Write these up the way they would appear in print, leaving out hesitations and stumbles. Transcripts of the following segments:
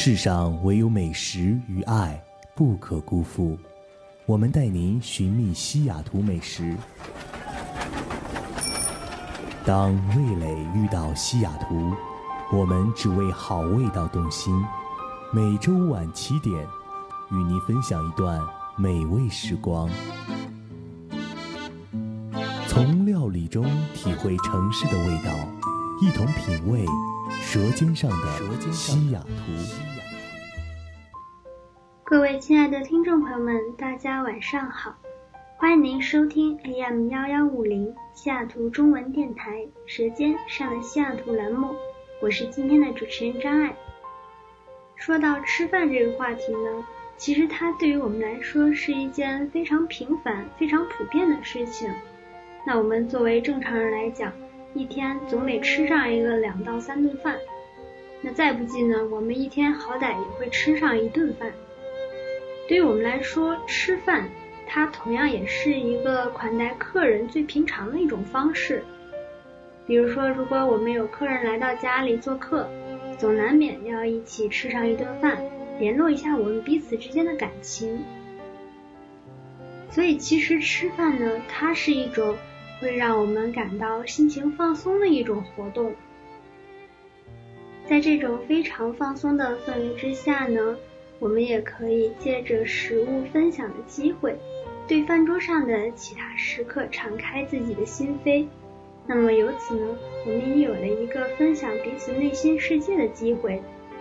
世上唯有美食与爱不可辜负，我们带您寻觅西雅图美食。当味蕾遇到西雅图，我们只为好味道动心。每周晚7点，与您分享一段美味时光，从料理中体会城市的味道，一同品味舌尖上的西雅图。 各位亲爱的听众朋友们，大家晚上好，欢迎您收听 AM1150 西雅图中文电台舌尖上的西雅图栏目，我是今天的主持人张爱。说到吃饭这个话题呢，其实它对于我们来说是一件非常平凡非常普遍的事情。那我们作为正常人来讲，一天总得吃上一个2到3顿饭，那再不济呢，我们一天好歹也会吃上1顿饭。对于我们来说，吃饭它同样也是一个款待客人最平常的一种方式。比如说，如果我们有客人来到家里做客，总难免要一起吃上1顿饭，联络一下我们彼此之间的感情。所以其实吃饭呢，它是一种会让我们感到心情放松的一种活动。在这种非常放松的氛围之下呢，我们也可以借着食物分享的机会，对饭桌上的其他食客敞开自己的心扉。那么由此呢，我们也有了一个分享彼此内心世界的机会。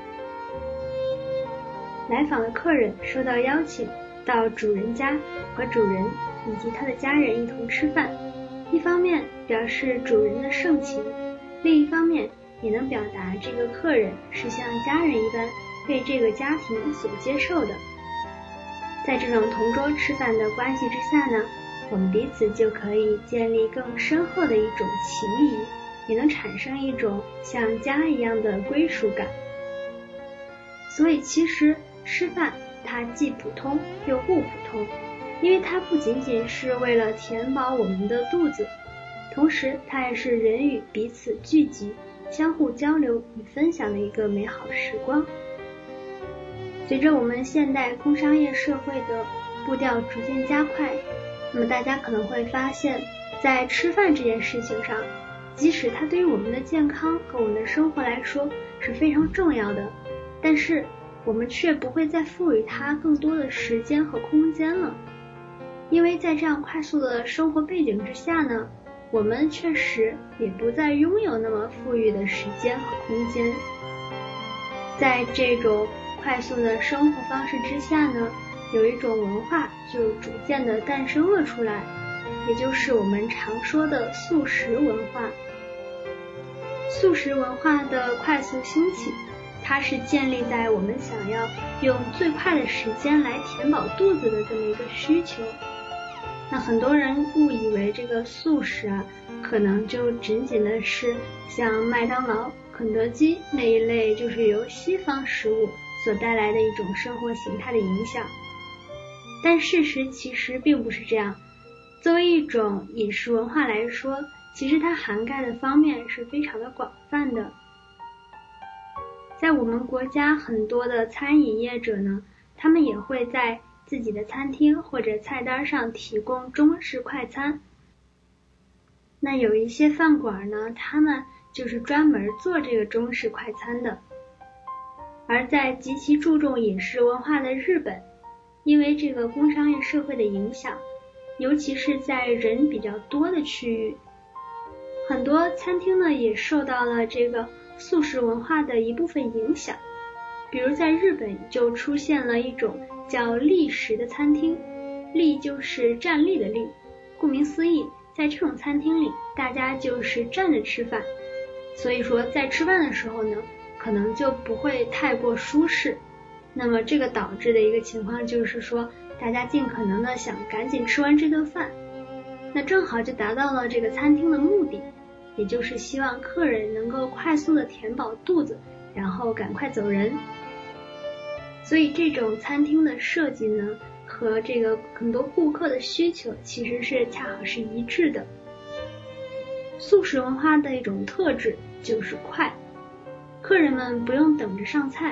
来访的客人收到邀请，到主人家和主人以及他的家人一同吃饭，一方面表示主人的盛情，另一方面也能表达这个客人是像家人一般被这个家庭所接受的。在这种同桌吃饭的关系之下呢，我们彼此就可以建立更深厚的一种情谊，也能产生一种像家一样的归属感。所以其实吃饭它既普通又不普通，因为它不仅仅是为了填饱我们的肚子，同时它也是人与彼此聚集相互交流与分享的一个美好时光。随着我们现代工商业社会的步调逐渐加快，那么大家可能会发现，在吃饭这件事情上，即使它对于我们的健康和我们的生活来说是非常重要的，但是我们却不会再赋予它更多的时间和空间了。因为在这样快速的生活背景之下呢，我们确实也不再拥有那么富裕的时间和空间。在这种快速的生活方式之下呢，有一种文化就逐渐的诞生了出来，也就是我们常说的速食文化。速食文化的快速兴起，它是建立在我们想要用最快的时间来填饱肚子的这么一个需求。那很多人误以为这个速食啊，可能就仅仅的是像麦当劳、肯德基那一类，就是由西方食物所带来的一种生活形态的影响。但事实其实并不是这样，作为一种饮食文化来说，其实它涵盖的方面是非常的广泛的。在我们国家很多的餐饮业者呢，他们也会在自己的餐厅或者菜单上提供中式快餐。那有一些饭馆呢，他们就是专门做这个中式快餐的。而在极其注重饮食文化的日本，因为这个工商业社会的影响，尤其是在人比较多的区域，很多餐厅呢也受到了这个速食文化的一部分影响。比如在日本就出现了一种叫立食的餐厅，立就是站立的立，顾名思义，在这种餐厅里大家就是站着吃饭，所以说在吃饭的时候呢，可能就不会太过舒适。那么这个导致的一个情况就是说，大家尽可能的想赶紧吃完这顿饭，那正好就达到了这个餐厅的目的，也就是希望客人能够快速的填饱肚子，然后赶快走人。所以这种餐厅的设计呢，和这个很多顾客的需求其实是恰好是一致的。速食文化的一种特质就是快，客人们不用等着上菜，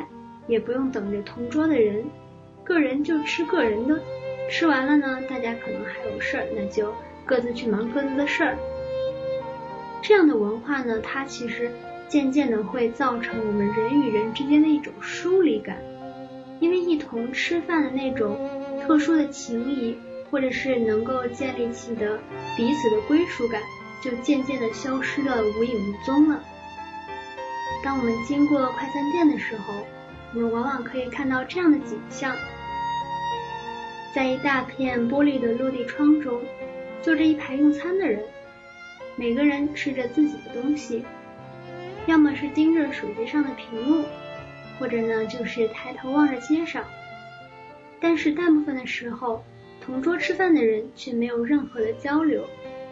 也不用等着同桌的人，个人就吃个人的，吃完了呢，大家可能还有事儿，那就各自去忙各自的事儿。这样的文化呢，它其实渐渐的会造成我们人与人之间的一种疏离感，因为一同吃饭的那种特殊的情谊，或者是能够建立起的彼此的归属感，就渐渐的消失得无影无踪了。当我们经过快餐店的时候，我们往往可以看到这样的景象，在一大片玻璃的落地窗中，坐着一排用餐的人，每个人吃着自己的东西，要么是盯着手机上的屏幕，或者呢就是抬头望着街上。但是大部分的时候，同桌吃饭的人却没有任何的交流。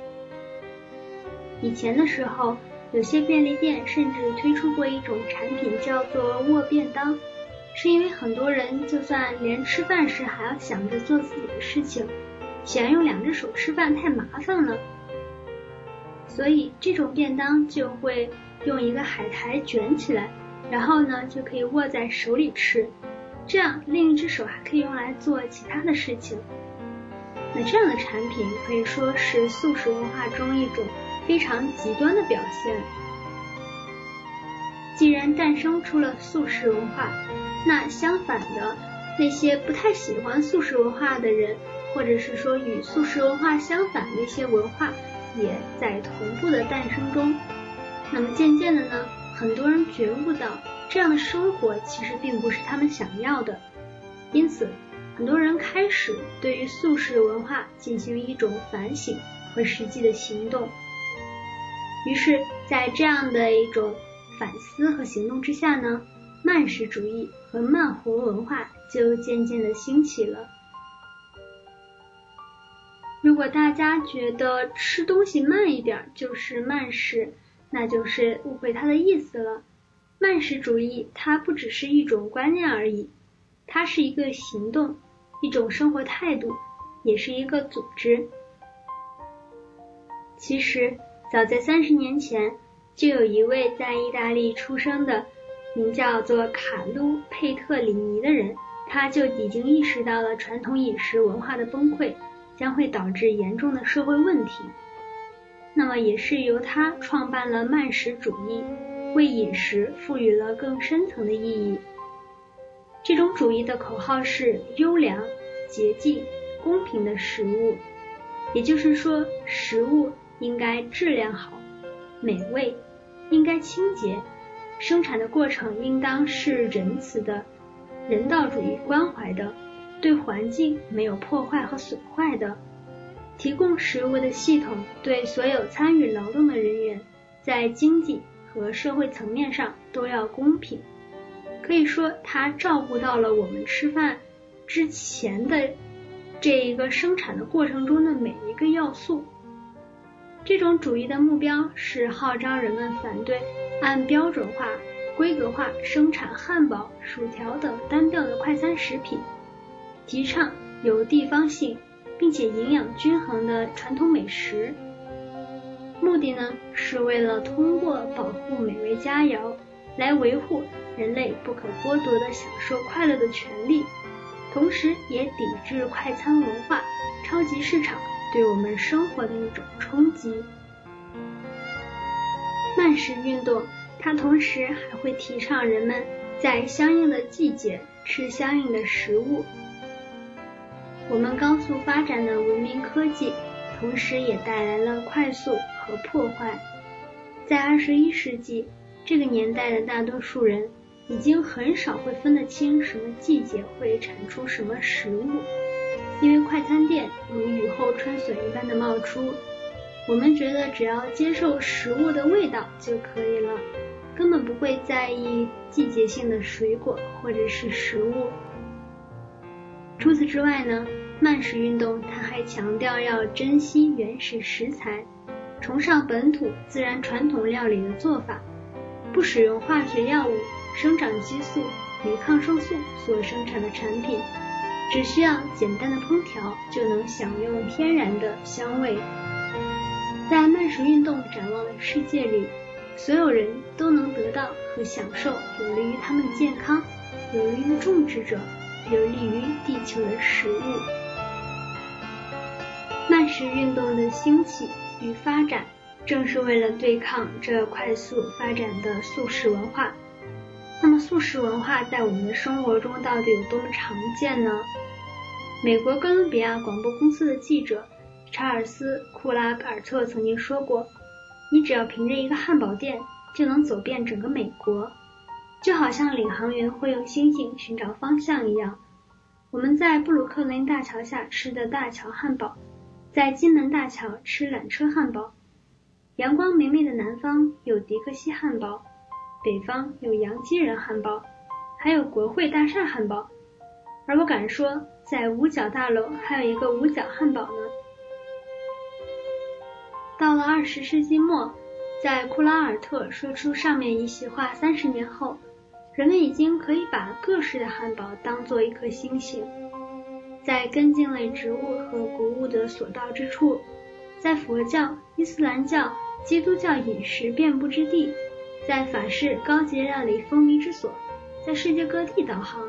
以前的时候，有些便利店甚至推出过一种产品叫做握便当，是因为很多人就算连吃饭时还要想着做自己的事情，嫌用2只手吃饭太麻烦了，所以这种便当就会用一个海苔卷起来，然后呢就可以握在手里吃，这样另一只手还可以用来做其他的事情。那这样的产品可以说是速食文化中一种非常极端的表现。既然诞生出了速食文化，那相反的，那些不太喜欢速食文化的人，或者是说与速食文化相反的一些文化，也在同步的诞生中。那么渐渐的呢，很多人觉悟到这样的生活其实并不是他们想要的，因此很多人开始对于速食文化进行一种反省和实际的行动。于是在这样的一种反思和行动之下呢，慢食主义和慢活文化就渐渐的兴起了。如果大家觉得吃东西慢一点就是慢食，那就是误会它的意思了。慢食主义它不只是一种观念而已，它是一个行动，一种生活态度，也是一个组织。其实早在30年前，就有一位在意大利出生的名叫做卡鲁佩特里尼的人，他就已经意识到了传统饮食文化的崩溃将会导致严重的社会问题。那么也是由他创办了慢食主义，为饮食赋予了更深层的意义。这种主义的口号是优良、洁净、公平的食物，也就是说，食物应该质量好、美味，应该清洁，生产的过程应当是仁慈的、人道主义关怀的，对环境没有破坏和损坏的。提供食物的系统对所有参与劳动的人员，在经济和社会层面上都要公平。可以说，它照顾到了我们吃饭之前的这一个生产的过程中的每一个要素。这种主义的目标是号召人们反对按标准化、规格化生产汉堡、薯条等单调的快餐食品，提倡有地方性并且营养均衡的传统美食。目的呢，是为了通过保护美味佳肴来维护人类不可剥夺的享受快乐的权利，同时也抵制快餐文化、超级市场对我们生活的一种冲击。慢食运动它同时还会提倡人们在相应的季节吃相应的食物。我们高速发展的文明科技同时也带来了快速和破坏。在21世纪，这个年代的大多数人已经很少会分得清什么季节会产出什么食物，因为快餐店如雨后春笋一般的冒出，我们觉得只要接受食物的味道就可以了，根本不会在意季节性的水果或者是食物。除此之外呢，慢食运动它还强调要珍惜原始食材，崇尚本土自然传统料理的做法，不使用化学药物、生长激素与抗生素所生产的产品，只需要简单的烹调就能享用天然的香味。在慢食运动展望的世界里，所有人都能得到和享受有利于他们健康有利于种植者，有利于地球的食物。慢食运动的兴起与发展，正是为了对抗这快速发展的速食文化。那么速食文化在我们的生活中到底有多么常见呢？美国哥伦比亚广播公司的记者查尔斯·库拉尔特曾经说过，你只要凭着一个汉堡店就能走遍整个美国，就好像领航员会用星星寻找方向一样。我们在布鲁克林大桥下吃的大桥汉堡，在金门大桥吃缆车汉堡，阳光明媚的南方有迪克西汉堡，北方有洋基人汉堡，还有国会大厦汉堡，而我敢说在五角大楼还有一个五角汉堡呢。到了20世纪末，在库拉尔特说出上面一席话30年后，人们已经可以把各式的汉堡当作一颗星星。在根茎类植物和谷物的所到之处，在佛教、伊斯兰教、基督教饮食遍布之地，在法式高级料理风靡之所，在世界各地导航。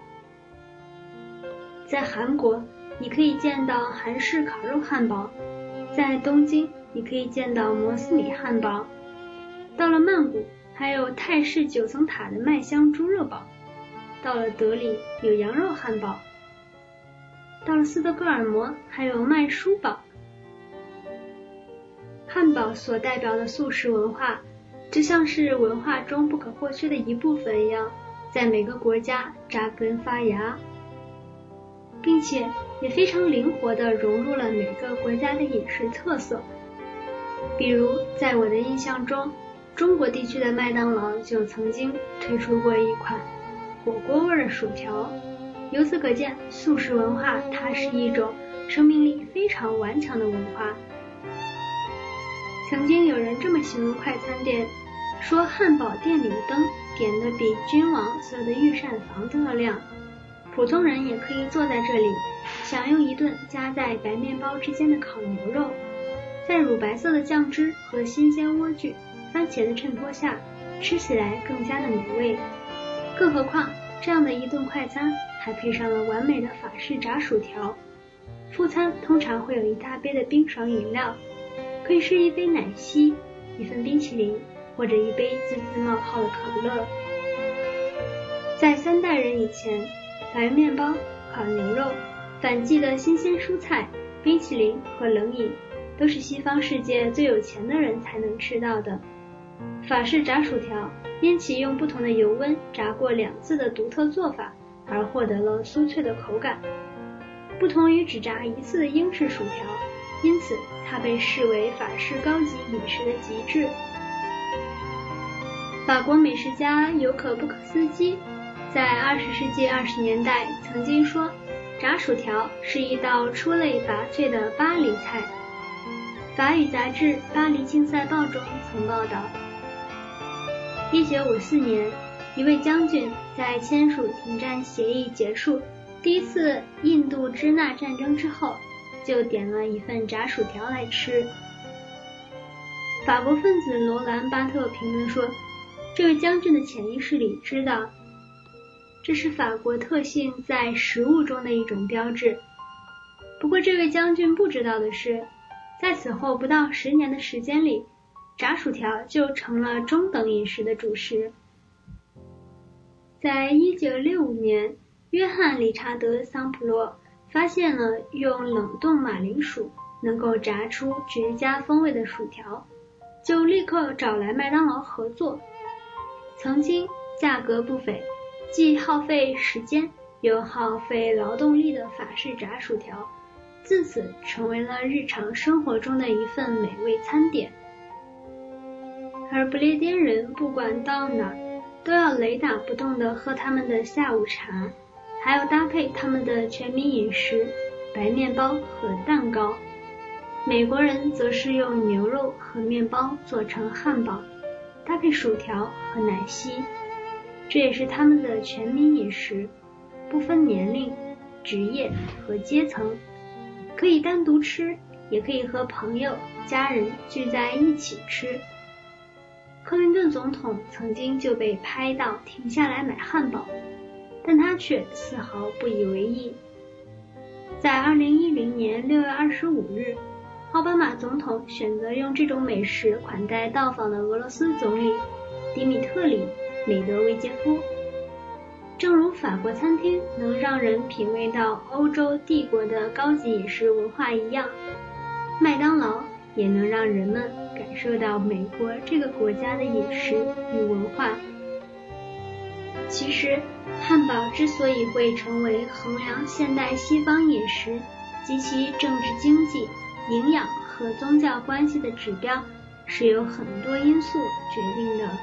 在韩国，你可以见到韩式烤肉汉堡；在东京，你可以见到摩斯米汉堡；到了曼谷，还有泰式9层塔的麦香猪肉堡；到了德里，有羊肉汉堡；到了斯德哥尔摩，还有麦书堡。汉堡所代表的速食文化，就像是文化中不可或缺的一部分一样，在每个国家扎根发芽，并且也非常灵活地融入了每个国家的饮食特色。比如在我的印象中，中国地区的麦当劳就曾经推出过一款火锅味的薯条。由此可见，速食文化它是一种生命力非常顽强的文化。曾经有人这么形容快餐店，说汉堡店里的灯点得比君王所有的御膳房都要亮，普通人也可以坐在这里享用一顿夹在白面包之间的烤牛肉，在乳白色的酱汁和新鲜莴苣、番茄的衬托下，吃起来更加的美味。更何况这样的一顿快餐还配上了完美的法式炸薯条。副餐通常会有一大杯的冰爽饮料，可以是一杯奶昔、一份冰淇淋，或者一杯滋滋冒泡的可乐。在3代人以前，白面包、烤牛肉、反季的新鲜蔬菜、冰淇淋和冷饮都是西方世界最有钱的人才能吃到的。法式炸薯条因其用不同的油温炸过2次的独特做法而获得了酥脆的口感，不同于只炸1次的英式薯条，因此它被视为法式高级饮食的极致。法国美食家尤可布克斯基在20世纪20年代曾经说，炸薯条是一道出类拔萃的巴黎菜。法语杂志《巴黎竞赛报》中曾报道，1954年，一位将军在签署停战协议结束第一次印度支那战争之后，就点了一份炸薯条来吃。法国分子罗兰·巴特评论说，这位将军的潜意识里知道，这是法国特性在食物中的一种标志。不过这位将军不知道的是，在此后不到10年的时间里，炸薯条就成了中等饮食的主食。在1965年，约翰·理查德·桑普洛发现了用冷冻马铃薯能够炸出绝佳风味的薯条，就立刻找来麦当劳合作。曾经价格不菲，既耗费时间又耗费劳动力的法式炸薯条，自此成为了日常生活中的一份美味餐点。而不列颠人不管到哪儿都要雷打不动地喝他们的下午茶，还要搭配他们的全民饮食白面包和蛋糕。美国人则是用牛肉和面包做成汉堡，搭配薯条和奶昔，这也是他们的全民饮食，不分年龄、职业和阶层，可以单独吃，也可以和朋友、家人聚在一起吃。克林顿总统曾经就被拍到停下来买汉堡， 但他却丝毫不以为意。在2010年6月25日，奥巴马总统选择用这种美食款待到访的俄罗斯总理迪米特里·梅德韦杰夫。正如法国餐厅能让人品味到欧洲帝国的高级饮食文化一样，麦当劳也能让人们感受到美国这个国家的饮食与文化。其实，汉堡之所以会成为衡量现代西方饮食及其政治经济、营养和宗教关系的指标，是由很多因素决定的。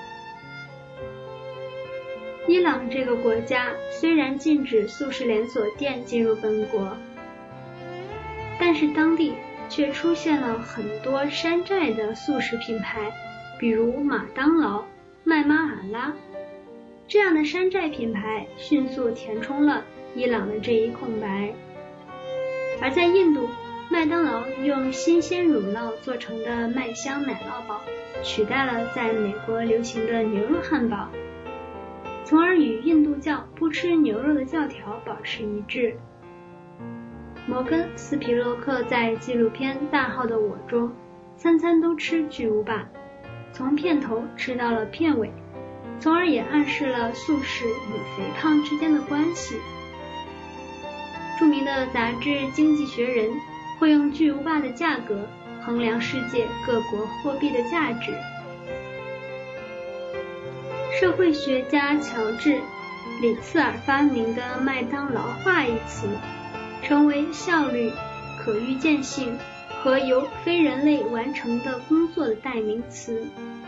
伊朗这个国家虽然禁止速食连锁店进入本国，但是当地却出现了很多山寨的速食品牌，比如麦当劳、麦马尔拉。这样的山寨品牌迅速填充了伊朗的这一空白。而在印度，麦当劳用新鲜乳酪做成的麦香奶酪堡取代了在美国流行的牛肉汉堡，从而与印度教不吃牛肉的教条保持一致。摩根·斯皮洛克在纪录片《大号的我》中，餐餐都吃巨无霸，从片头吃到了片尾，从而也暗示了素食与肥胖之间的关系。著名的杂志《经济学人》会用巨无霸的价格衡量世界各国货币的价值。社会学家乔治·里茨尔发明的麦当劳化一词，成为效率、可预见性和由非人类完成的工作的代名词。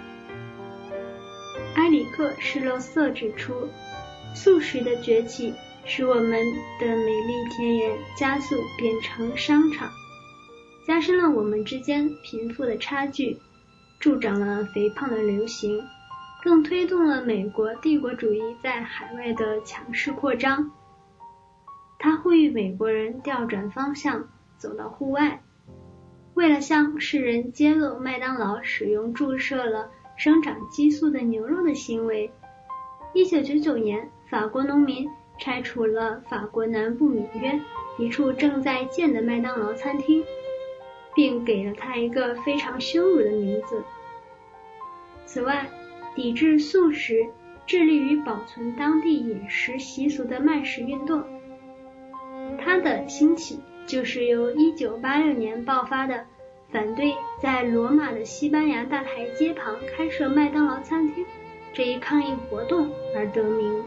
埃里克·施洛瑟指出，素食的崛起使我们的美丽田园加速变成商场，加深了我们之间贫富的差距，助长了肥胖的流行，更推动了美国帝国主义在海外的强势扩张。他呼吁美国人调转方向，走到户外。为了向世人揭露麦当劳使用注射了生长激素的牛肉的行为，1999年，法国农民拆除了法国南部米约一处正在建的麦当劳餐厅，并给了它一个非常羞辱的名字。此外，抵制素食、致力于保存当地饮食习俗的麦食运动，它的兴起就是由1986年爆发的反对在罗马的西班牙大台阶旁开设麦当劳餐厅这一抗议活动而得名。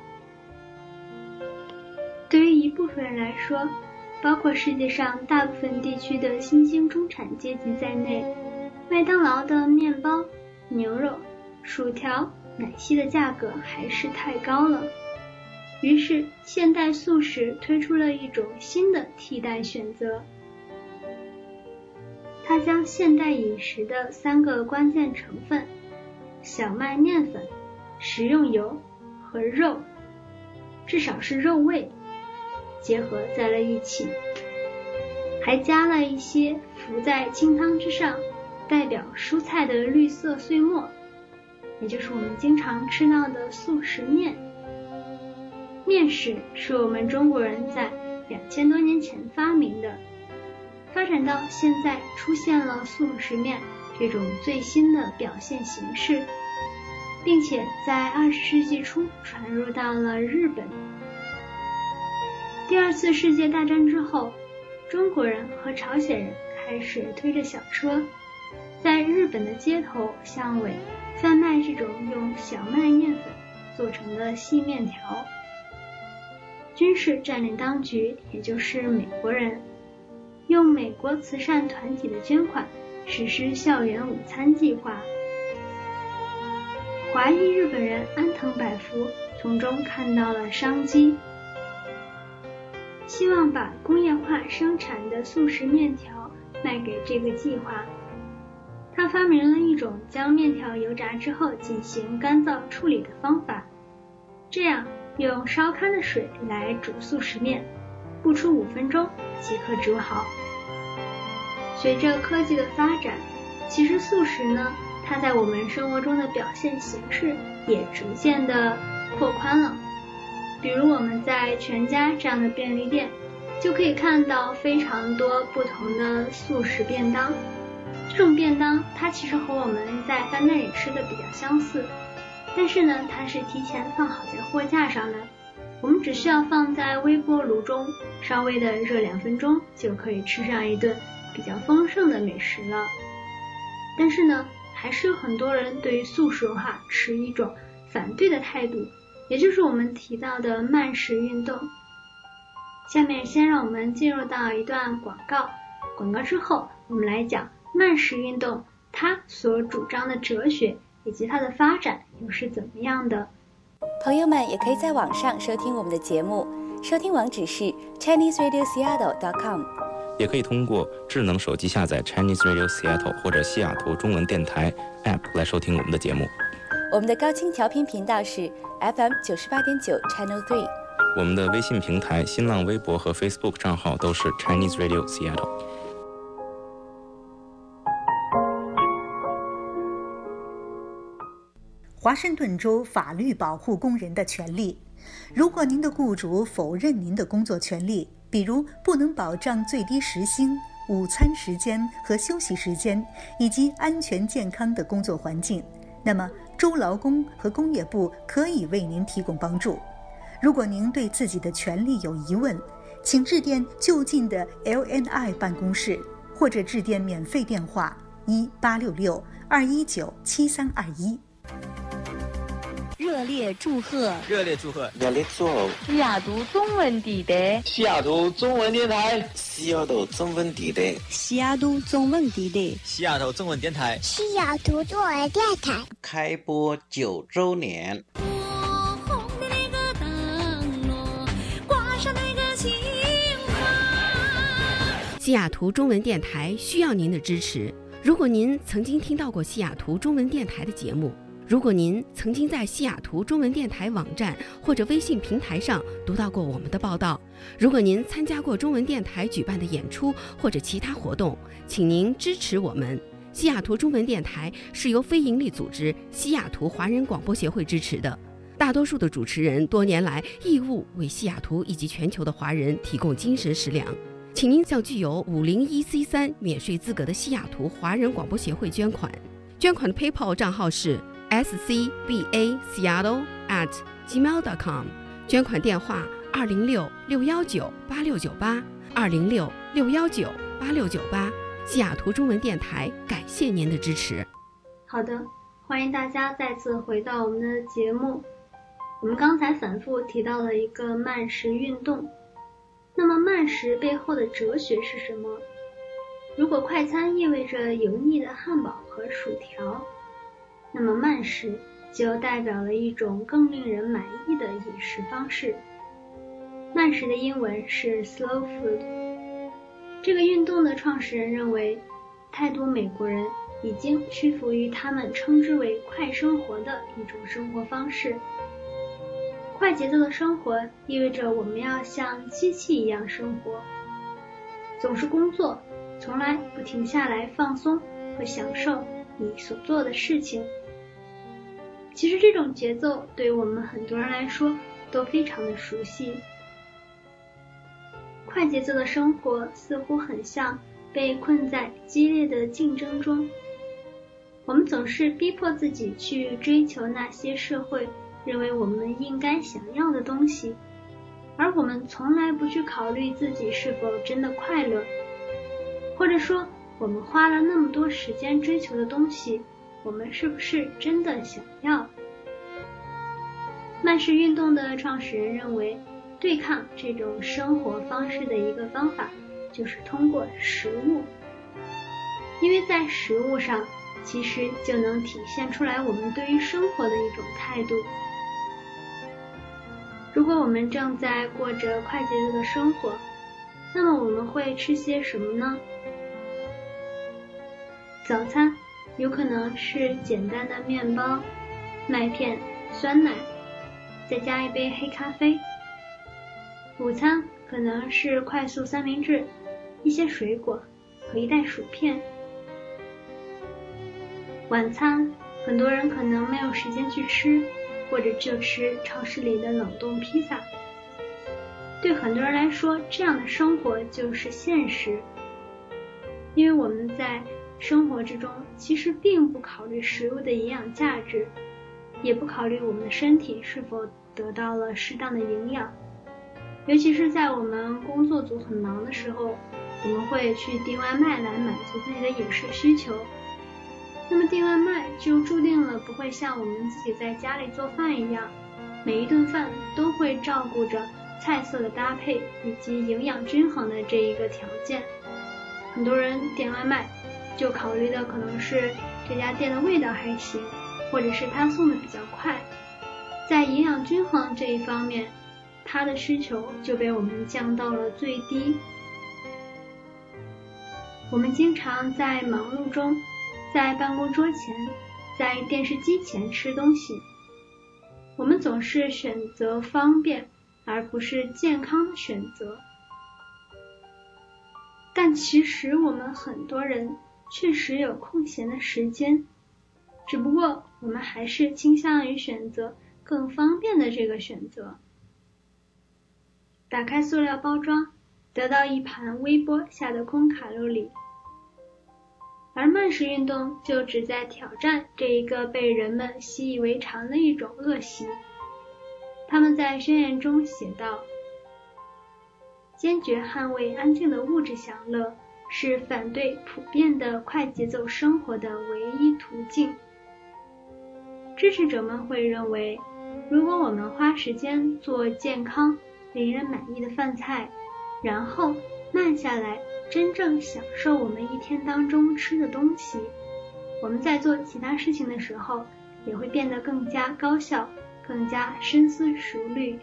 对于一部分人来说，包括世界上大部分地区的新兴中产阶级在内，麦当劳的面包、牛肉、薯条、奶昔的价格还是太高了。于是现代素食推出了一种新的替代选择，它将现代饮食的3个关键成分小麦面粉、食用油和肉，至少是肉味，结合在了一起，还加了一些浮在清汤之上代表蔬菜的绿色碎末，也就是我们经常吃到的素食面。面食是我们中国人在2000多年前发明的，发展到现在出现了素食面这种最新的表现形式，并且在20世纪初传入到了日本。第2次世界大战之后，中国人和朝鲜人开始推着小车，在日本的街头巷尾贩卖这种用小麦面粉做成的细面条。军事占领当局，也就是美国人，用美国慈善团体的捐款实施校园午餐计划。华裔日本人安藤百福从中看到了商机，希望把工业化生产的速食面条卖给这个计划。他发明了一种将面条油炸之后进行干燥处理的方法，这样用烧开的水来煮速食面，不出5分钟即可煮好。随着科技的发展，其实素食呢，它在我们生活中的表现形式也逐渐的扩宽了。 比如我们在全家这样的便利店，就可以看到非常多不同的速食便当。这种便当它其实和我们在饭店里吃的比较相似，但是呢，它是提前放好在货架上的，我们只需要放在微波炉中稍微的热2分钟，就可以吃上一顿比较丰盛的美食了。但是呢，还是有很多人对于速食文化持一种反对的态度，也就是我们提到的慢食运动。下面先让我们进入到一段广告，广告之后我们来讲慢食运动它所主张的哲学以及它的发展又是怎么样的。 朋友们也可以在网上收听我们的节目，收听网址是 ChineseRadioSeattle.com， 也可以通过智能手机下载 Chinese Radio Seattle 或者西雅图中文电台 App 来收听我们的节目。 我们的高清调频频道是 FM 98.9 Channel 3。 我们的微信平台、新浪微博和 Facebook 账号都是 Chinese Radio Seattle。 华盛顿州法律保护工人的权利。如果您的雇主否认您的工作权利，比如不能保障最低时薪、午餐时间和休息时间，以及安全健康的工作环境，那么州劳工和工业部可以为您提供帮助。如果您对自己的权利有疑问，请致电就近的 LNI 办公室，或者致电免费电话1866-219-7321。 热烈祝贺西雅图中文电台， 西雅图中文电台， 西雅图中文电台， 西雅图中文电台， 西雅图中文电台， 西雅图中文电台开播9周年。 西雅图中文电台需要您的支持。如果您曾经听到过西雅图中文电台的节目，如果您曾经在西雅图中文电台网站或者微信平台上读到过我们的报道，如果您参加过中文电台举办的演出或者其他活动，请您支持我们。西雅图中文电台是由非营利组织西雅图华人广播协会支持的，大多数的主持人多年来义务为西雅图以及全球的华人提供精神食粮。请您向具有501C3免税资格的西雅图华人广播协会捐款。捐款的 PayPal 账号是 scbaseattle@gmail.com， 捐款电话206-619-8698 206-619-8698。西雅图中文电台感谢您的支持。 好的，欢迎大家再次回到我们的节目。我们刚才反复提到了一个慢食运动，那么慢食背后的哲学是什么？如果快餐意味着油腻的汉堡和薯条，那么慢食就代表了一种更令人满意的饮食方式。慢食的英文是 slow food。 这个运动的创始人认为，太多美国人已经屈服于他们称之为快生活的一种生活方式。快节奏的生活意味着我们要像机器一样生活，总是工作，从来不停下来放松和享受你所做的事情。其实这种节奏对我们很多人来说都非常的熟悉。快节奏的生活似乎很像被困在激烈的竞争中，我们总是逼迫自己去追求那些社会认为我们应该想要的东西，而我们从来不去考虑自己是否真的快乐，或者说我们花了那么多时间追求的东西，我们是不是真的想要？慢食运动的创始人认为，对抗这种生活方式的一个方法就是通过食物，因为在食物上其实就能体现出来我们对于生活的一种态度。如果我们正在过着快节奏的生活，那么我们会吃些什么呢？早餐有可能是简单的面包、麦片、酸奶，再加一杯黑咖啡。午餐可能是快速三明治、一些水果和一袋薯片。晚餐很多人可能没有时间去吃， 或者就吃超市里的冷冻披萨。对很多人来说，这样的生活就是现实，因为我们在生活之中其实并不考虑食物的营养价值，也不考虑我们的身体是否得到了适当的营养。尤其是在我们工作组很忙的时候，我们会去订外卖来满足自己的饮食需求。那么订外卖就注定了不会像我们自己在家里做饭一样，每一顿饭都会照顾着菜色的搭配以及营养均衡的这一个条件。很多人点外卖就考虑的可能是这家店的味道还行，或者是他送的比较快，在营养均衡这一方面，他的需求就被我们降到了最低。我们经常在忙碌中，在办公桌前，在电视机前吃东西，我们总是选择方便而不是健康的选择。但其实我们很多人确实有空闲的时间，只不过我们还是倾向于选择更方便的这个选择。打开塑料包装，得到一盘微波下的空卡路里。而慢食运动就旨在挑战这一个被人们习以为常的一种恶习。他们在宣言中写道：坚决捍卫安静的物质享乐，是反对普遍的快节奏生活的唯一途径。支持者们会认为，如果我们花时间做健康、令人满意的饭菜，然后慢下来真正享受我们一天当中吃的东西，我们在做其他事情的时候也会变得更加高效，更加深思熟虑。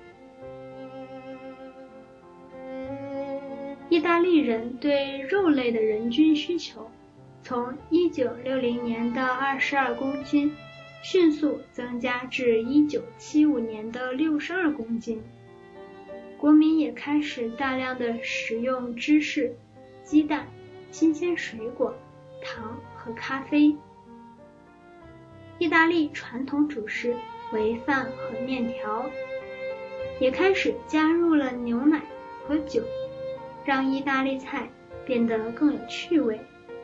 意大利人对肉类的人均需求从1960年的22公斤迅速增加至1975年的62公斤。国民也开始大量的食用芝士、鸡蛋、新鲜水果、糖和咖啡。意大利传统主食为饭和面条，也开始加入了牛奶和酒，让意大利菜变得更有趣味。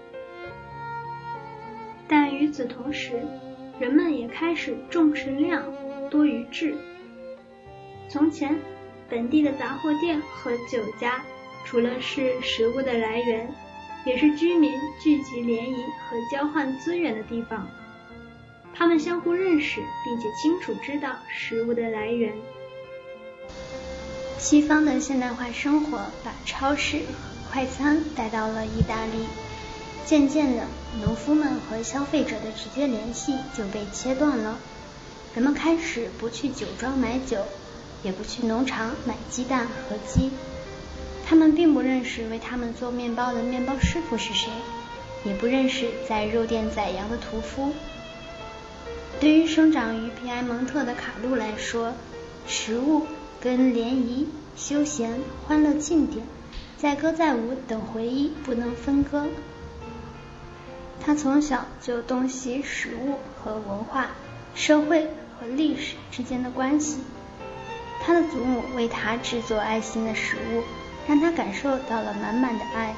但与此同时，人们也开始重视量多于质。从前，本地的杂货店和酒家除了是食物的来源，也是居民聚集联谊和交换资源的地方。他们相互认识，并且清楚知道食物的来源。西方的现代化生活把超市和快餐带到了意大利，渐渐的，农夫们和消费者的直接联系就被切断了。人们开始不去酒庄买酒，也不去农场买鸡蛋和鸡。他们并不认识为他们做面包的面包师傅是谁，也不认识在肉店宰羊的屠夫。对于生长于皮埃蒙特的卡路来说，食物跟联谊、休闲、欢乐庆典、载歌载舞等回忆不能分割。他从小就洞悉食物和文化、社会和历史之间的关系。他的祖母为他制作爱心的食物，让他感受到了满满的爱。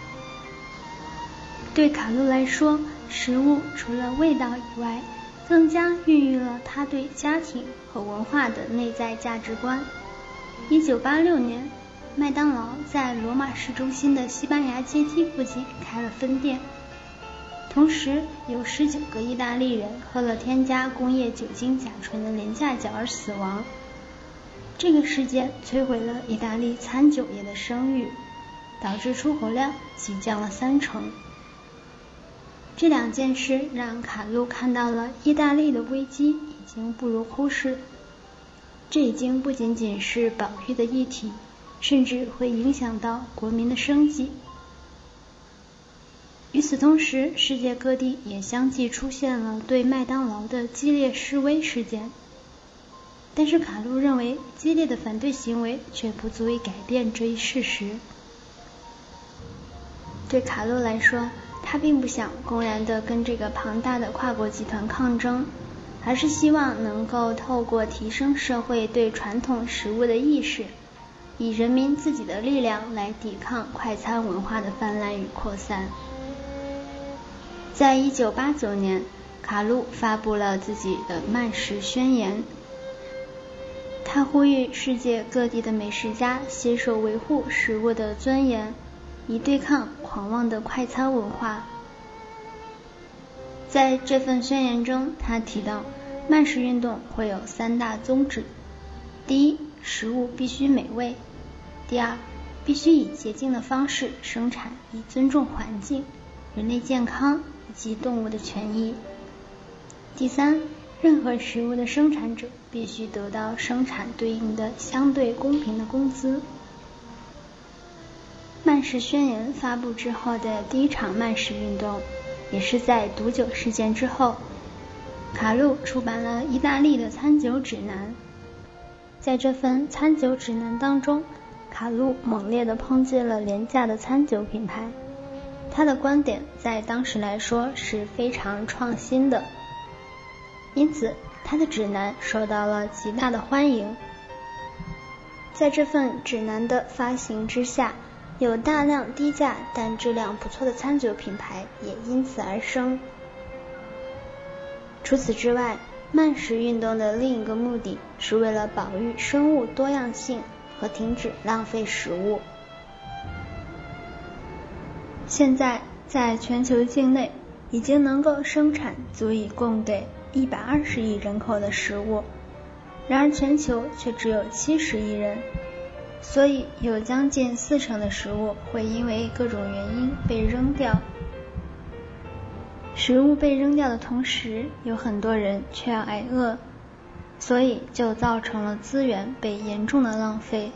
对卡路来说，食物除了味道以外，更加孕育了他对家庭和文化的内在价值观。1986年，麦当劳在罗马市中心的西班牙阶梯附近开了分店，同时有19个意大利人喝了添加工业酒精甲醇的廉价酒而死亡。这个事件摧毁了意大利餐酒业的声誉，导致出口量急降了30%。这两件事让卡路看到了意大利的危机已经不容忽视，这已经不仅仅是保育的议题，甚至会影响到国民的生计。与此同时，世界各地也相继出现了对麦当劳的激烈示威事件。但是卡路认为，激烈的反对行为却不足以改变这一事实。对卡路来说，他并不想公然地跟这个庞大的跨国集团抗争， 而是希望能够透过提升社会对传统食物的意识，以人民自己的力量来抵抗快餐文化的泛滥与扩散。在1989年，卡路发布了自己的慢食宣言，他呼吁世界各地的美食家携手维护食物的尊严，以对抗狂妄的快餐文化。在这份宣言中，他提到慢食运动会有3大宗旨：第一，食物必须美味；第二，必须以洁净的方式生产，以尊重环境、人类健康以及动物的权益；第三，任何食物的生产者必须得到生产对应的相对公平的工资。慢食宣言发布之后的第一场慢食运动，也是在毒酒事件之后，卡路出版了意大利的餐酒指南。在这份餐酒指南当中，卡路猛烈地抨击了廉价的餐酒品牌，他的观点在当时来说是非常创新的，因此他的指南受到了极大的欢迎。在这份指南的发行之下，有大量低价但质量不错的餐酒品牌也因此而生。除此之外，慢食运动的另一个目的是为了保育生物多样性和停止浪费食物。现在在全球境内已经能够生产足以供给120亿人口的食物，然而全球却只有70亿人，所以有将近40%的食物会因为各种原因被扔掉。食物被扔掉的同时，有很多人却要挨饿，所以就造成了资源被严重的浪费。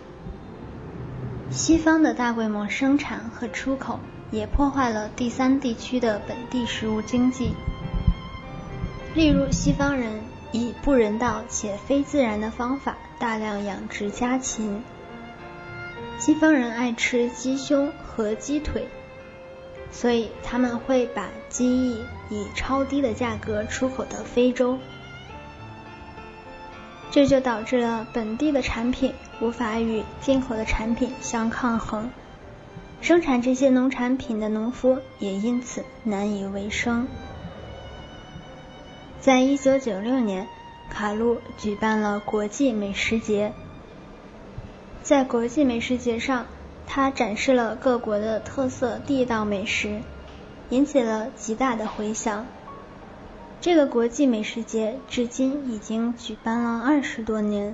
西方的大规模生产和出口也破坏了第三地区的本地食物经济。例如，西方人以不人道且非自然的方法大量养殖家禽。西方人爱吃鸡胸和鸡腿，所以他们会把鸡翼以超低的价格出口到非洲，这就导致了本地的产品无法与进口的产品相抗衡，生产这些农产品的农夫也因此难以为生。在1996年，卡路举办了国际美食节。在国际美食节上，他展示了各国的特色地道美食，引起了极大的回响。这个国际美食节至今已经举办了20多年。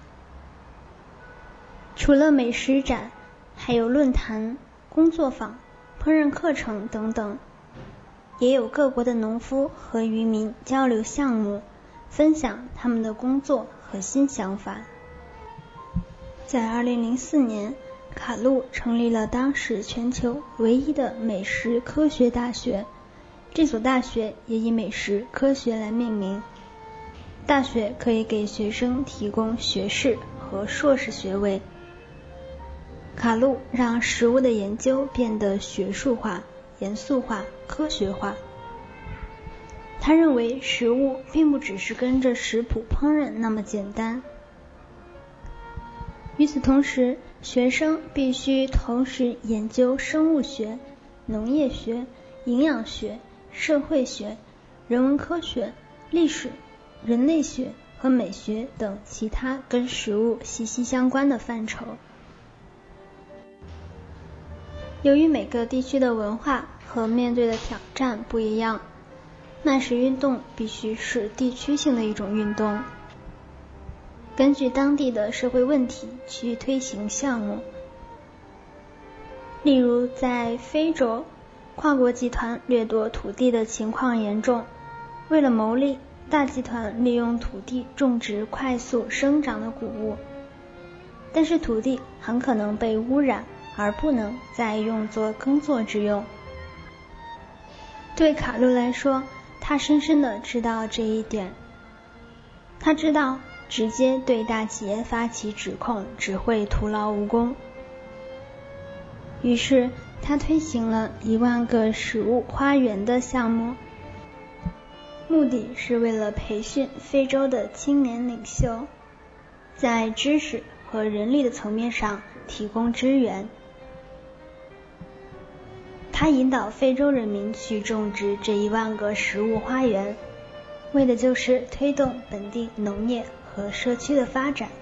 除了美食展，还有论坛、工作坊、烹饪课程等等，也有各国的农夫和渔民交流项目，分享他们的工作和新想法。在2004年，卡路成立了当时全球唯一的美食科学大学，这所大学也以美食科学来命名。大学可以给学生提供学士和硕士学位。卡路让食物的研究变得学术化、严肃化、科学化。他认为食物并不只是跟着食谱烹饪那么简单。与此同时，学生必须同时研究生物学、农业学、营养学、社会学、人文科学、历史、人类学和美学等其他跟食物息息相关的范畴。由于每个地区的文化和面对的挑战不一样，慢食运动必须是地区性的一种运动，根据当地的社会问题去推行项目。例如，在非洲，跨国集团掠夺土地的情况严重，为了牟利，大集团利用土地种植快速生长的谷物，但是土地很可能被污染，而不能再用作耕作之用。对卡路来说，他深深地知道这一点。他知道直接对大企业发起指控只会徒劳无功，于是他推行了1万个食物花园的项目。 目的是为了培训非洲的青年领袖，在知识和人力的层面上提供支援。他引导非洲人民去种植这1万个食物花园，为的就是推动本地农业和社区的发展。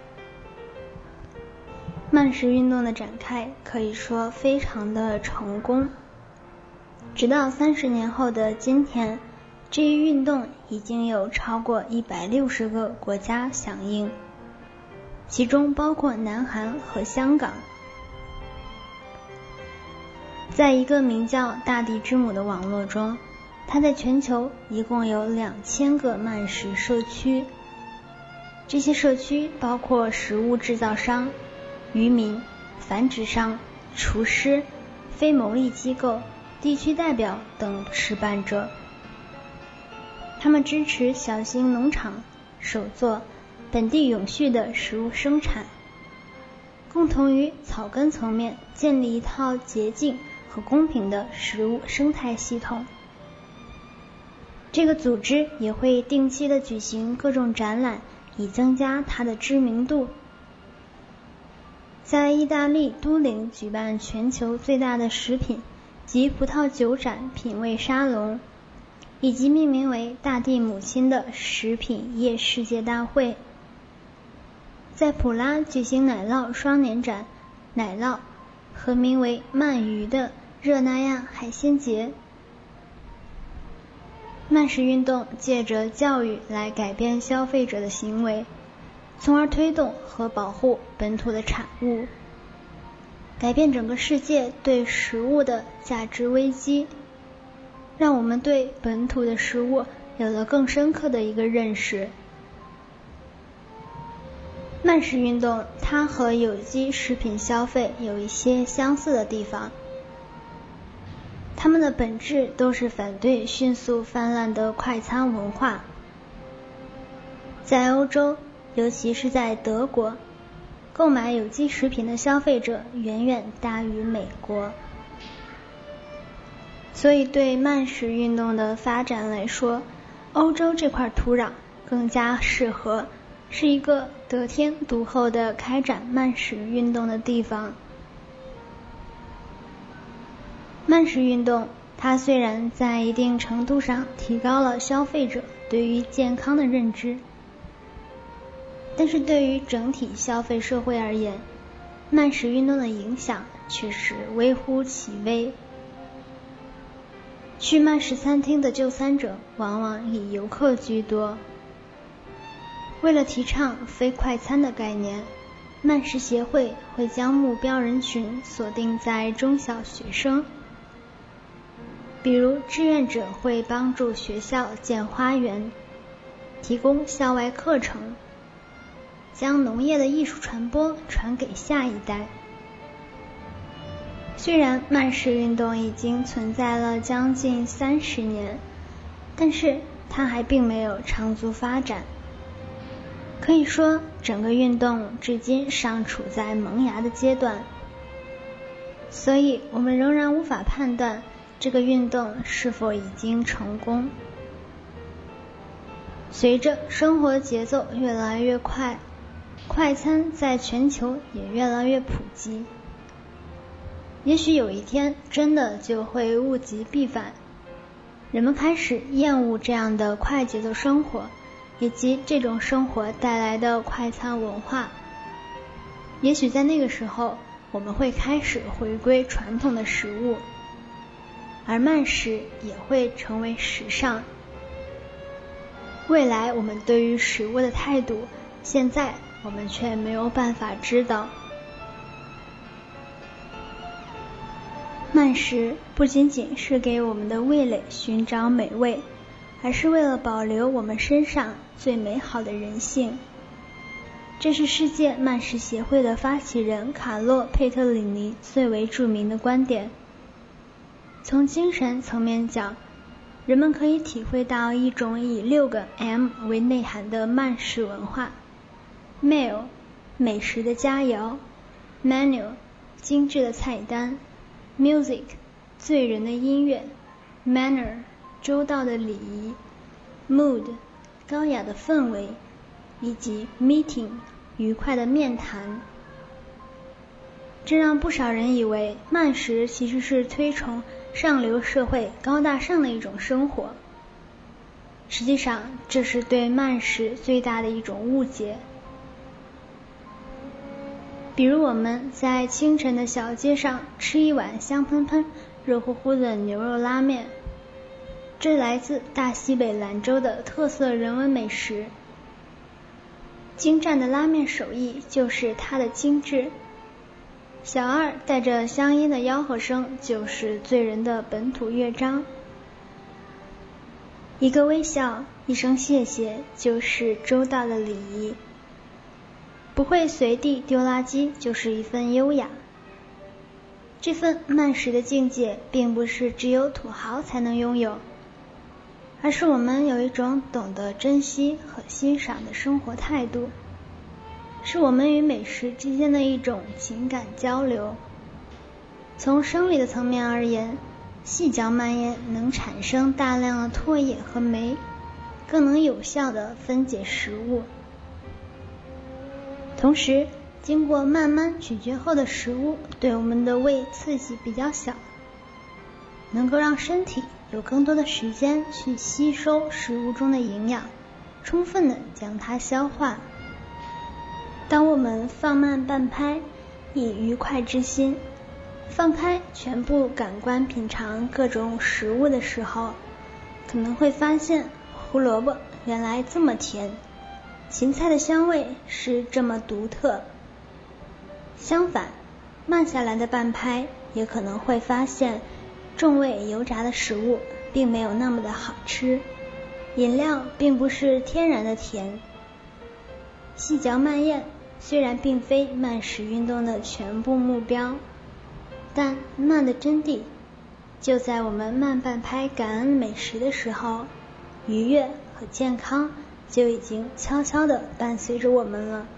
慢食运动的展开可以说非常的成功，直到30年后的今天，这一运动已经有超过160个国家响应，其中包括南韩和香港。在一个名叫大地之母的网络中，它在全球一共有2000个慢食社区，这些社区包括食物制造商、渔民、繁殖商、厨师、非牟利机构、地区代表等持办者。他们支持小型农场、手作、本地永续的食物生产，共同于草根层面建立一套洁净和公平的食物生态系统。这个组织也会定期的举行各种展览，以增加它的知名度。在意大利都灵举办全球最大的食品及葡萄酒展品味沙龙，以及命名为大地母亲的食品业世界大会。在普拉举行奶酪双年展，奶酪和名为鳗鱼的热那亚海鲜节。慢食运动借着教育来改变消费者的行为，从而推动和保护本土的产物，改变整个世界对食物的价值危机，让我们对本土的食物有了更深刻的一个认识。慢食运动它和有机食品消费有一些相似的地方，它们的本质都是反对迅速泛滥的快餐文化。在欧洲，尤其是在德国，购买有机食品的消费者远远大于美国。所以对慢食运动的发展来说，欧洲这块土壤更加适合，是一个得天独厚的开展慢食运动的地方。慢食运动它虽然在一定程度上提高了消费者对于健康的认知，但是对于整体消费社会而言，慢食运动的影响却是微乎其微。去慢食餐厅的就餐者往往以游客居多。为了提倡非快餐的概念，慢食协会会将目标人群锁定在中小学生，比如志愿者会帮助学校建花园，提供校外课程，将农业的艺术传播传给下一代。虽然慢食运动已经存在了将近30年，但是它还并没有长足发展。可以说，整个运动至今尚处在萌芽的阶段，所以我们仍然无法判断这个运动是否已经成功。随着生活节奏越来越快，快餐在全球也越来越普及。也许有一天真的就会物极必反，人们开始厌恶这样的快节奏生活，以及这种生活带来的快餐文化。也许在那个时候，我们会开始回归传统的食物，而慢食也会成为时尚。未来我们对于食物的态度，现在我们却没有办法知道。慢食不仅仅是给我们的味蕾寻找美味，而是为了保留我们身上最美好的人性。这是世界慢食协会的发起人卡洛·佩特里尼最为著名的观点。从精神层面讲，人们可以体会到一种以6个 M 为内涵的慢食文化。 Meal 美食的佳肴， Menu 精致的菜单， Music 醉人的音乐， Manner 周到的礼仪， mood 高雅的氛围，以及 meeting 愉快的面谈。这让不少人以为慢食其实是推崇上流社会高大上的一种生活，实际上这是对慢食最大的一种误解。比如我们在清晨的小街上吃一碗香喷喷热乎乎的牛肉拉面，这来自大西北兰州的特色人文美食。精湛的拉面手艺就是它的精致，小二带着乡音的吆喝声就是醉人的本土乐章，一个微笑，一声谢谢就是周到的礼仪，不会随地丢垃圾就是一份优雅。这份慢食的境界并不是只有土豪才能拥有，而是我们有一种懂得珍惜和欣赏的生活态度，是我们与美食之间的一种情感交流。从生理的层面而言，细嚼慢咽能产生大量的唾液和酶，更能有效地分解食物。同时，经过慢慢咀嚼后的食物对我们的胃刺激比较小，能够让身体有更多的时间去吸收食物中的营养，充分地将它消化。当我们放慢半拍，以愉快之心放开全部感官品尝各种食物的时候，可能会发现胡萝卜原来这么甜，芹菜的香味是这么独特。相反，慢下来的半拍也可能会发现重味油炸的食物并没有那么的好吃，饮料并不是天然的甜。细嚼慢咽虽然并非慢食运动的全部目标，但慢的真谛就在我们慢半拍感恩美食的时候，愉悦和健康就已经悄悄地伴随着我们了。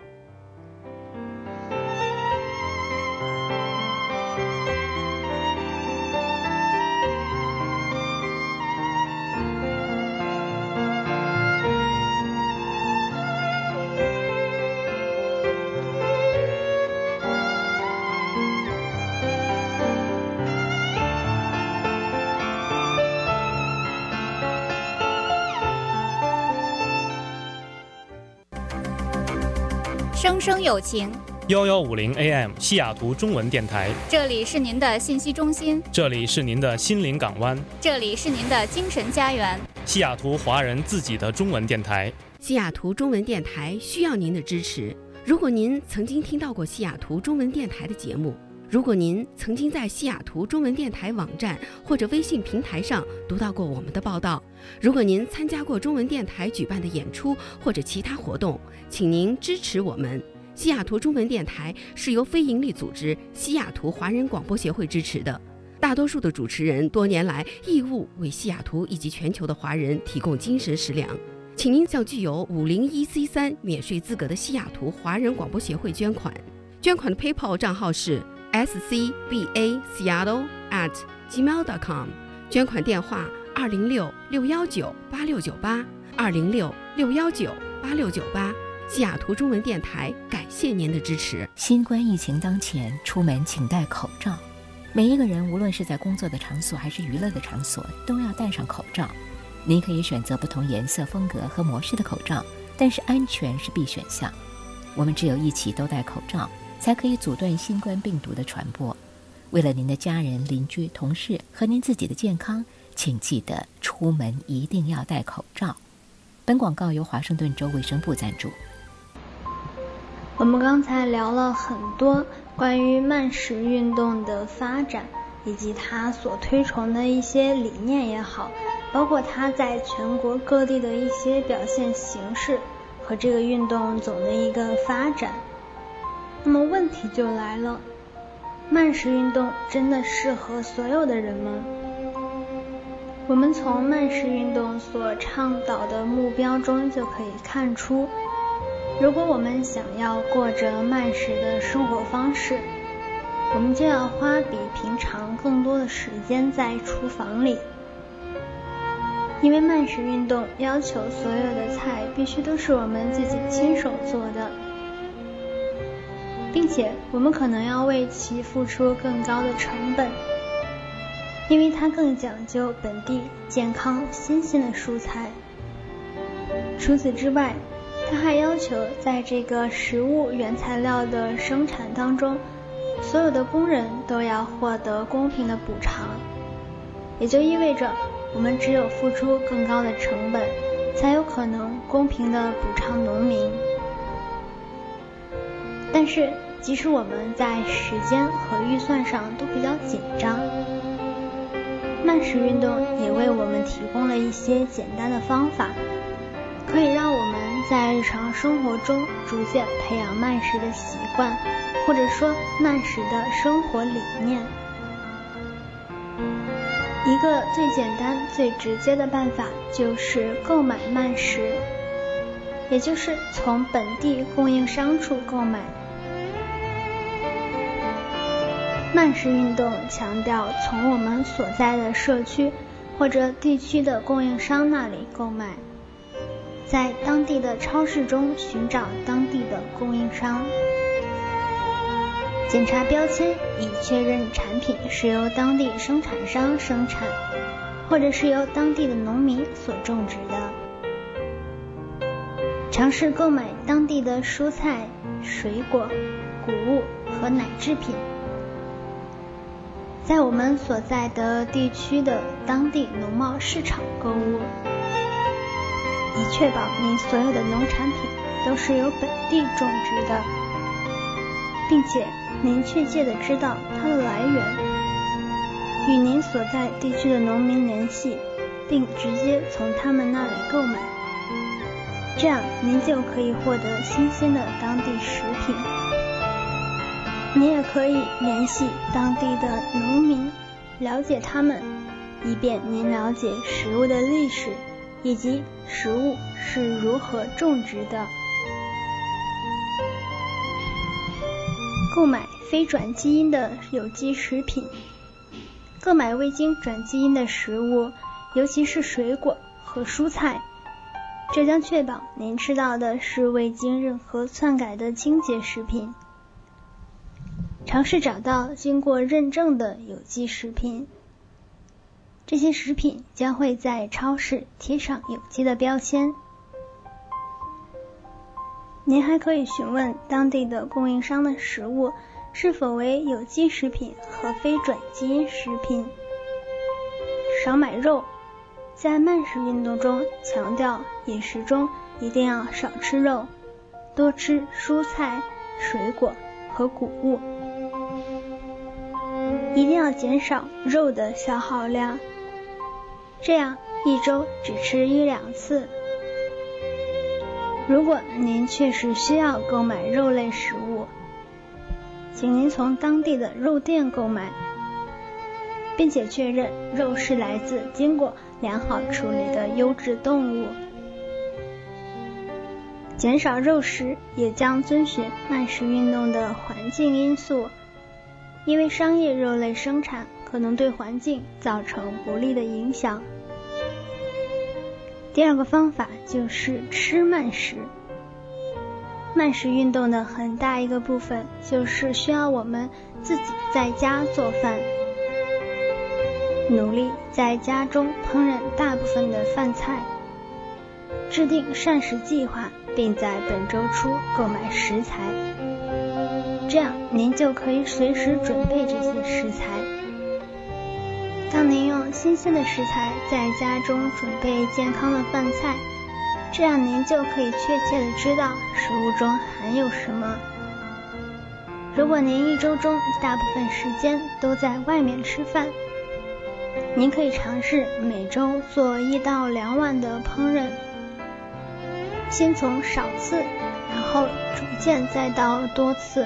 声声有情 1150 AM 西雅图中文电台， 这里是您的信息中心， 这里是您的心灵港湾， 这里是您的精神家园， 西雅图华人自己的中文电台。 西雅图中文电台需要您的支持。如果您曾经听到过西雅图中文电台的节目，如果您曾经在西雅图中文电台网站或者微信平台上读到过我们的报道，如果您参加过中文电台举办的演出或者其他活动，请您支持我们。西雅图中文电台是由非营利组织西雅图华人广播协会支持的，大多数的主持人多年来义务为西雅图以及全球的华人提供精神食粮。请您向具有501C3免税资格的西雅图华人广播协会捐款，捐款的 PayPal 账号是scbaseattle@gmail.com， 捐款电话206-619-8698 206-619-8698。西雅图中文电台感谢您的支持。 新冠疫情当前，出门请戴口罩。每一个人无论是在工作的场所还是娱乐的场所，都要戴上口罩。您可以选择不同颜色、风格和模式的口罩，但是安全是必选项。我们只有一起都戴口罩，才可以阻断新冠病毒的传播。为了您的家人、邻居、同事和您自己的健康，请记得出门一定要戴口罩。本广告由华盛顿州卫生部赞助。 我们刚才聊了很多关于慢食运动的发展，以及它所推崇的一些理念也好，包括它在全国各地的一些表现形式和这个运动总的一个发展。那么问题就来了，慢食运动真的适合所有的人吗？我们从慢食运动所倡导的目标中就可以看出，如果我们想要过着慢食的生活方式，我们就要花比平常更多的时间在厨房里。 因为慢食运动要求所有的菜必须都是我们自己亲手做的，并且我们可能要为其付出更高的成本，因为它更讲究本地健康新鲜的蔬菜。除此之外，它还要求在这个食物原材料的生产当中，所有的工人都要获得公平的补偿，也就意味着我们只有付出更高的成本，才有可能公平地补偿农民。但是即使我们在时间和预算上都比较紧张，慢食运动也为我们提供了一些简单的方法，可以让我们在日常生活中逐渐培养慢食的习惯，或者说慢食的生活理念。一个最简单最直接的办法就是购买慢食，也就是从本地供应商处购买。慢食运动强调从我们所在的社区或者地区的供应商那里购买，在当地的超市中寻找当地的供应商，检查标签以确认产品是由当地生产商生产，或者是由当地的农民所种植的。尝试购买当地的蔬菜、水果、谷物和奶制品。在我们所在的地区的当地农贸市场购物，以确保您所有的农产品都是由本地种植的，并且您确切地知道它的来源，与您所在地区的农民联系，并直接从他们那里购买，这样您就可以获得新鲜的当地食品。您也可以联系当地的农民，了解他们，以便您了解食物的历史以及食物是如何种植的。购买非转基因的有机食品。购买未经转基因的食物，尤其是水果和蔬菜，这将确保您吃到的是未经任何篡改的清洁食品。尝试找到经过认证的有机食品，这些食品将会在超市贴上有机的标签。您还可以询问当地的供应商的食物是否为有机食品和非转基因食品。少买肉，在慢食运动中强调饮食中一定要少吃肉，多吃蔬菜、水果和谷物。一定要减少肉的消耗量，这样一周只吃1-2次。如果您确实需要购买肉类食物，请您从当地的肉店购买，并且确认肉是来自经过良好处理的优质动物。减少肉食也将遵循慢食运动的环境因素，因为商业肉类生产可能对环境造成不利的影响。第二个方法就是吃慢食。慢食运动的很大一个部分就是需要我们自己在家做饭，努力在家中烹饪大部分的饭菜，制定膳食计划，并在本周初购买食材，这样您就可以随时准备这些食材。当您用新鲜的食材在家中准备健康的饭菜，这样您就可以确切地知道食物中含有什么。如果您一周中大部分时间都在外面吃饭，您可以尝试每周做1到2碗的烹饪，先从少次，然后逐渐再到多次。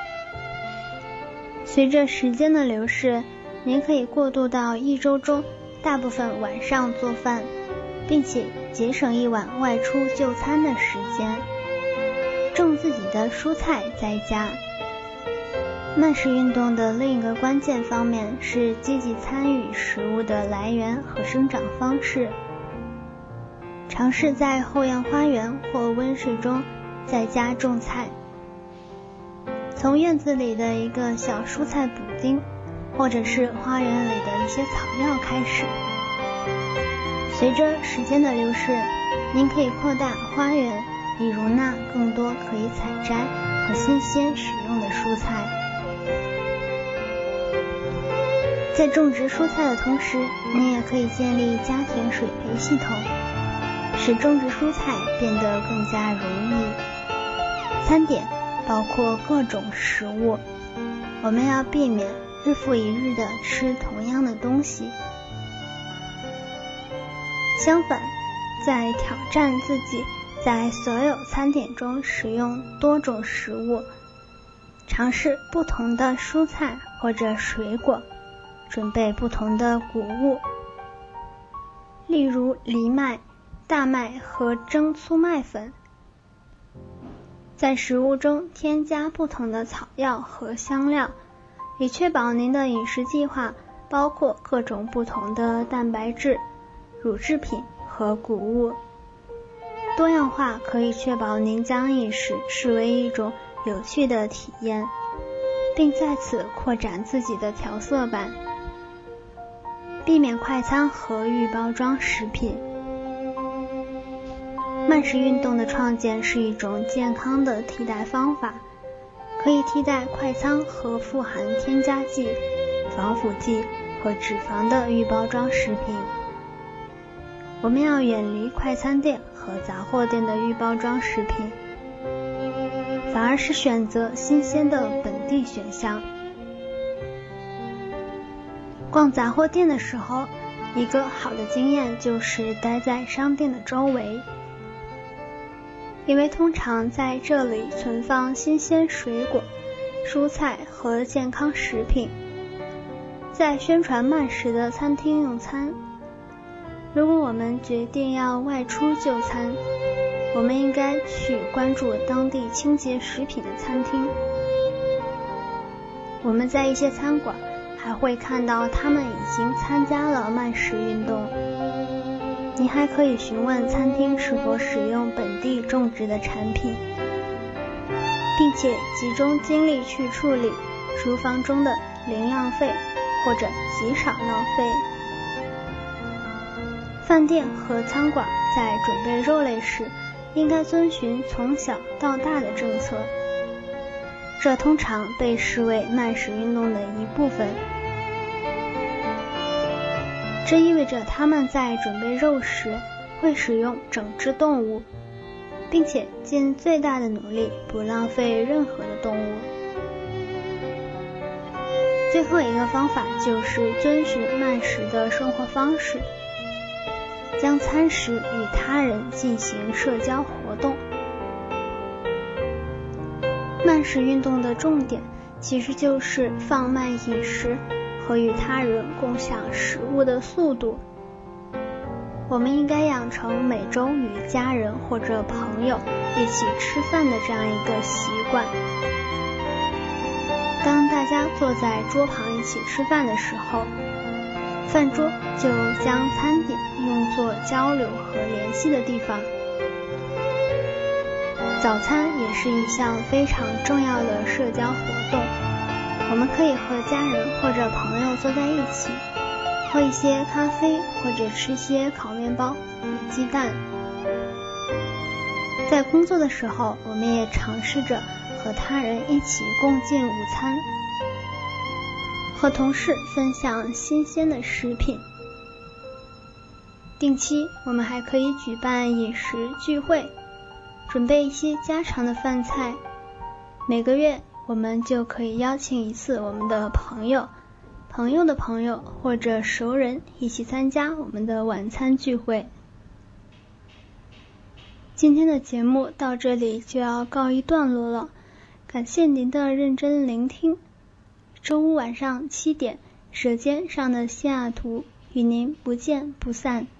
随着时间的流逝，您可以过渡到一周中大部分晚上做饭，并且节省1晚外出就餐的时间，种自己的蔬菜在家。慢食运动的另一个关键方面是积极参与食物的来源和生长方式。 尝试在后院花园或温室中在家种菜，从院子里的一个小蔬菜补丁，或者是花园里的一些草药开始。随着时间的流逝，您可以扩大花园，以容纳更多可以采摘和新鲜使用的蔬菜。在种植蔬菜的同时，您也可以建立家庭水培系统，使种植蔬菜变得更加容易。餐点包括各种食物，我们要避免日复一日的吃同样的东西。相反，在挑战自己在所有餐点中使用多种食物，尝试不同的蔬菜或者水果，准备不同的谷物，例如藜麦、大麦和蒸粗麦粉。在食物中添加不同的草药和香料，以确保您的饮食计划包括各种不同的蛋白质、乳制品和谷物。多样化可以确保您将饮食视为一种有趣的体验，并在此扩展自己的调色板。避免快餐和预包装食品。慢食运动的创建是一种健康的替代方法，可以替代快餐和富含添加剂、防腐剂和脂肪的预包装食品。我们要远离快餐店和杂货店的预包装食品，反而是选择新鲜的本地选项。逛杂货店的时候，一个好的经验就是待在商店的周围，因为通常在这里存放新鲜水果、蔬菜和健康食品。在宣传慢食的餐厅用餐，如果我们决定要外出就餐，我们应该去关注当地清洁食品的餐厅。我们在一些餐馆还会看到他们已经参加了慢食运动。你还可以询问餐厅是否使用本地种植的产品，并且集中精力去处理厨房中的零浪费或者极少浪费。饭店和餐馆在准备肉类时，应该遵循从小到大的政策，这通常被视为慢食运动的一部分。这意味着他们在准备肉时会使用整只动物，并且尽最大的努力不浪费任何的动物。最后一个方法就是遵循慢食的生活方式，将餐时与他人进行社交活动。慢食运动的重点其实就是放慢饮食和与他人共享食物的速度。我们应该养成每周与家人或者朋友一起吃饭的这样一个习惯。当大家坐在桌旁一起吃饭的时候，饭桌就将餐点用作交流和联系的地方。早餐也是一项非常重要的社交活动，我们可以和家人或者朋友坐在一起，喝一些咖啡或者吃些烤面包与鸡蛋。在工作的时候，我们也尝试着和他人一起共进午餐，和同事分享新鲜的食品。定期我们还可以举办饮食聚会，准备一些家常的饭菜。每个月我们就可以邀请一次我们的朋友、朋友的朋友或者熟人一起参加我们的晚餐聚会。今天的节目到这里就要告一段落了，感谢您的认真聆听。周五晚上7点，舌尖上的西雅图与您不见不散。